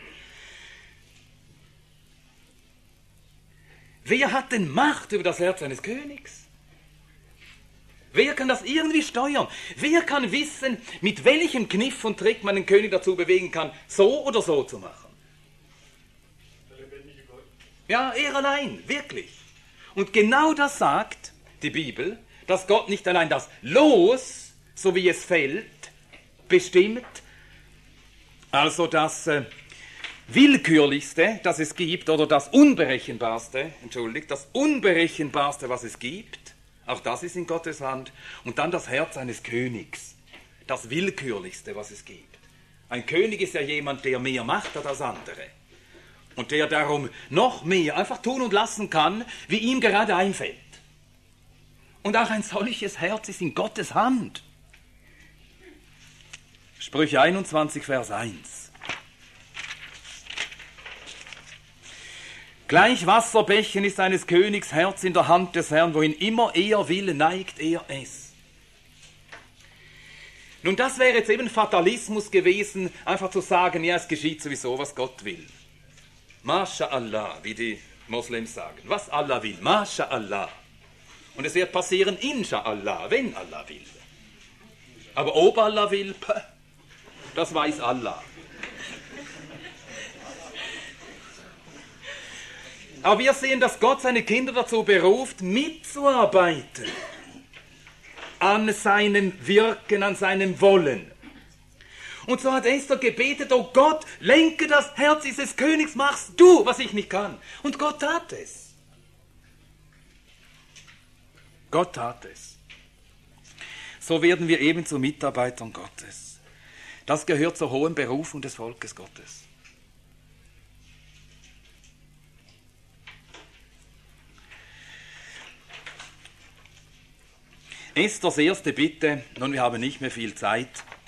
Wer hat denn Macht über das Herz eines Königs? Wer kann das irgendwie steuern? Wer kann wissen, mit welchem Kniff und Trick man den König dazu bewegen kann, so oder so zu machen? Der lebendige Gott. Ja, er allein, wirklich. Und genau das sagt die Bibel, dass Gott nicht allein das Los, so wie es fällt, bestimmt, also das äh, Willkürlichste, das es gibt, oder das Unberechenbarste, entschuldigt, das Unberechenbarste, was es gibt, auch das ist in Gottes Hand. Und dann das Herz eines Königs, das Willkürlichste, was es gibt. Ein König ist ja jemand, der mehr Macht hat als andere. Und der darum noch mehr einfach tun und lassen kann, wie ihm gerade einfällt. Und auch ein solches Herz ist in Gottes Hand. Sprüche einundzwanzig, Vers eins. Gleich Wasserbächen ist eines Königs Herz in der Hand des Herrn, wohin immer er will, neigt er es. Nun, das wäre jetzt eben Fatalismus gewesen, einfach zu sagen, ja, es geschieht sowieso, was Gott will. Masha'Allah, wie die Moslems sagen. Was Allah will, Masha'Allah. Und es wird passieren, Insha'Allah, wenn Allah will. Aber ob Allah will, das weiß Allah. Aber wir sehen, dass Gott seine Kinder dazu beruft, mitzuarbeiten an seinem Wirken, an seinem Wollen. Und so hat Esther gebetet, oh Gott, lenke das Herz dieses Königs, machst du, was ich nicht kann. Und Gott tat es. Gott tat es. So werden wir eben zu Mitarbeitern Gottes. Das gehört zur hohen Berufung des Volkes Gottes. Esthers erste Bitte, nun, wir haben nicht mehr viel Zeit,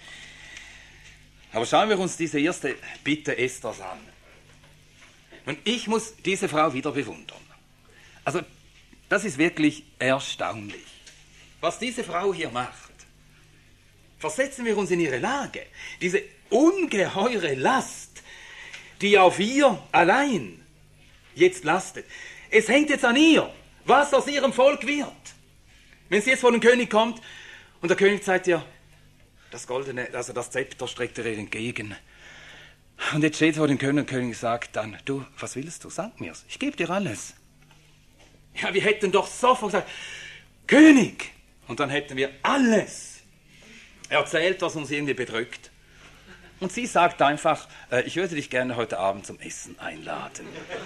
aber schauen wir uns diese erste Bitte Esthers an. Und ich muss diese Frau wieder bewundern. Also, das ist wirklich erstaunlich, was diese Frau hier macht. Versetzen wir uns in ihre Lage. Diese ungeheure Last, die auf ihr allein jetzt lastet. Es hängt jetzt an ihr, was aus ihrem Volk wird. Wenn sie jetzt vor den König kommt und der König zeigt ihr das goldene, also das Zepter, streckt er ihr entgegen. Und jetzt steht vor dem König und der König sagt dann, du, was willst du? Sag mir's, ich gebe dir alles. Ja, wir hätten doch sofort gesagt, König! Und dann hätten wir alles erzählt, was uns irgendwie bedrückt. Und sie sagt einfach, äh, ich würde dich gerne heute Abend zum Essen einladen.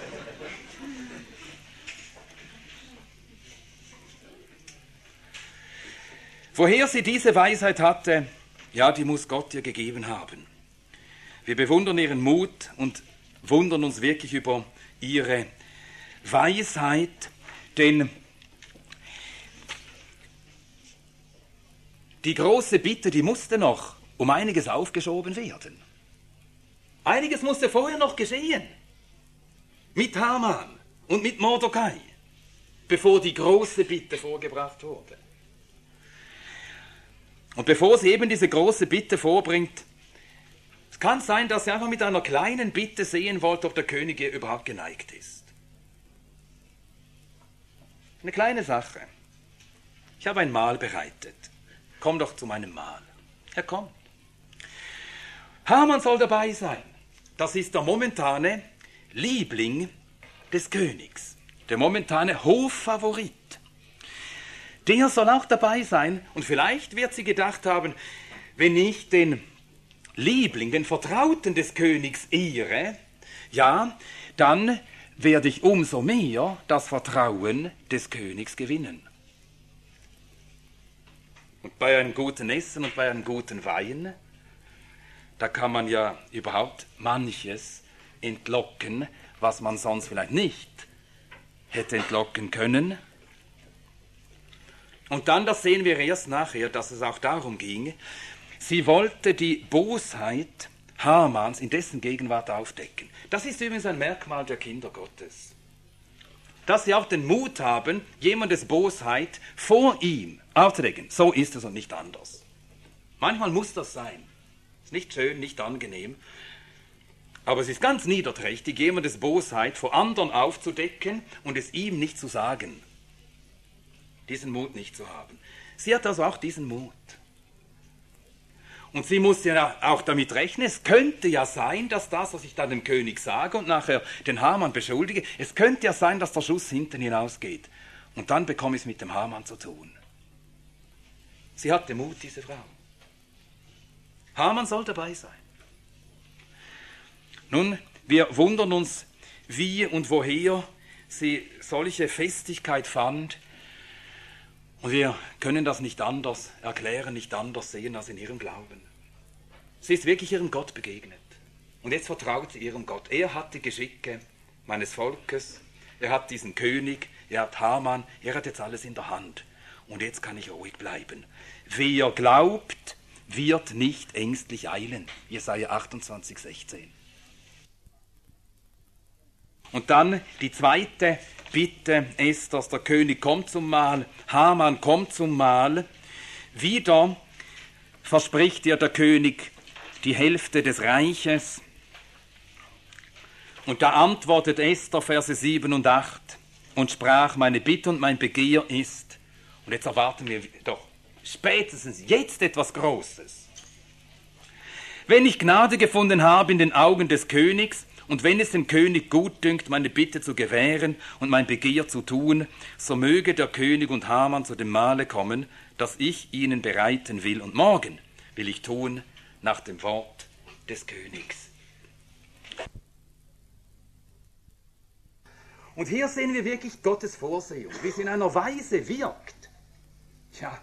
Woher sie diese Weisheit hatte, ja, die muss Gott ihr gegeben haben. Wir bewundern ihren Mut und wundern uns wirklich über ihre Weisheit, denn die große Bitte, die musste noch um einiges aufgeschoben werden. Einiges musste vorher noch geschehen. Mit Haman und mit Mordecai, bevor die große Bitte vorgebracht wurde. Und bevor sie eben diese große Bitte vorbringt, es kann sein, dass sie einfach mit einer kleinen Bitte sehen wollte, ob der König ihr überhaupt geneigt ist. Eine kleine Sache. Ich habe ein Mahl bereitet. Komm doch zu meinem Mahl. Er kommt. Haman soll dabei sein. Das ist der momentane Liebling des Königs. Der momentane Hoffavorit. Der soll auch dabei sein. Und vielleicht wird sie gedacht haben, wenn ich den Liebling, den Vertrauten des Königs ehre, ja, dann werde ich umso mehr das Vertrauen des Königs gewinnen. Und bei einem guten Essen und bei einem guten Wein, da kann man ja überhaupt manches entlocken, was man sonst vielleicht nicht hätte entlocken können. Und dann, das sehen wir erst nachher, dass es auch darum ging, sie wollte die Bosheit Hamans in dessen Gegenwart aufdecken. Das ist übrigens ein Merkmal der Kinder Gottes. Dass sie auch den Mut haben, jemandes Bosheit vor ihm aufzudecken. So ist es und nicht anders. Manchmal muss das sein. Ist nicht schön, nicht angenehm. Aber es ist ganz niederträchtig, jemandes Bosheit vor anderen aufzudecken und es ihm nicht zu sagen. Diesen Mut nicht zu haben. Sie hat also auch diesen Mut. Und sie muss ja auch damit rechnen, es könnte ja sein, dass das, was ich dann dem König sage und nachher den Haman beschuldige, es könnte ja sein, dass der Schuss hinten hinausgeht. Und dann bekomme ich es mit dem Haman zu tun. Sie hatte Mut, diese Frau. Haman soll dabei sein. Nun, wir wundern uns, wie und woher sie solche Festigkeit fand. Und wir können das nicht anders erklären, nicht anders sehen als in ihrem Glauben. Sie ist wirklich ihrem Gott begegnet. Und jetzt vertraut sie ihrem Gott. Er hat die Geschicke meines Volkes, er hat diesen König, er hat Haman, er hat jetzt alles in der Hand. Und jetzt kann ich ruhig bleiben. Wer glaubt, wird nicht ängstlich eilen. Jesaja achtundzwanzig, sechzehn. Und dann die zweite Bitte Esthers, der König kommt zum Mahl, Haman kommt zum Mahl. Wieder verspricht ihr der König die Hälfte des Reiches. Und da antwortet Esther, Verse sieben und acht, und sprach, meine Bitte und mein Begehr ist, und jetzt erwarten wir doch spätestens jetzt etwas Großes. Wenn ich Gnade gefunden habe in den Augen des Königs, und wenn es dem König gut dünkt, meine Bitte zu gewähren und mein Begehr zu tun, so möge der König und Haman zu dem Mahle kommen, das ich ihnen bereiten will. Und morgen will ich tun nach dem Wort des Königs. Und hier sehen wir wirklich Gottes Vorsehung, wie es in einer Weise wirkt. Tja,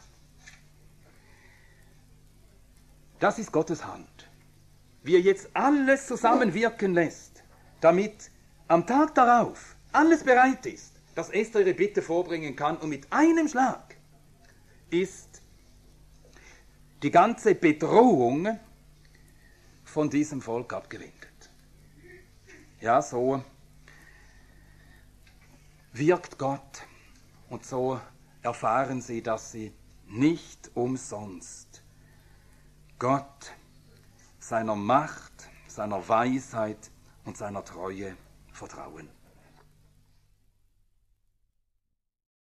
das ist Gottes Hand. Wie er jetzt alles zusammenwirken lässt, damit am Tag darauf alles bereit ist, dass Esther ihre Bitte vorbringen kann und mit einem Schlag ist die ganze Bedrohung von diesem Volk abgewickelt. Ja, so wirkt Gott und so erfahren sie, dass sie nicht umsonst Gott, seiner Macht, seiner Weisheit und seiner Treue vertrauen.